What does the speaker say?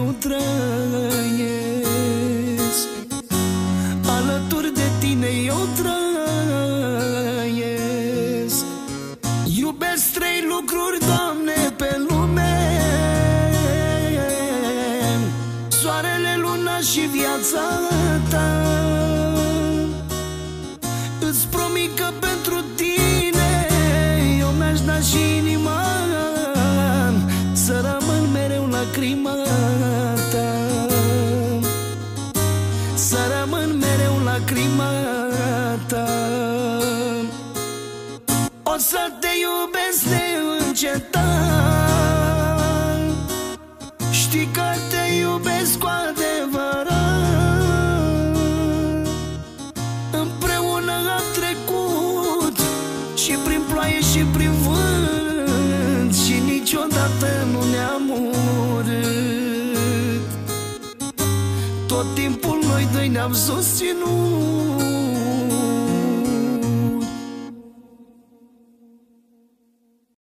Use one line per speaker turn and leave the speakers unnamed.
eu trăiesc, alături de tine eu trăiesc. Iubesc trei lucruri, Doamne, pe lume: soarele, luna și viața ta. Îți promit că pentru tine eu mi-aș da și inima, să rămân mereu lacrima ta, să rămân mereu lacrima ta. O să te iubesc neîncetat, știi că te iubesc cu adevărat. Împreună am trecut și prin ploaie și prin vânt, și niciodată nu ne-am urât. Tot timpul noi doi ne-am susținut.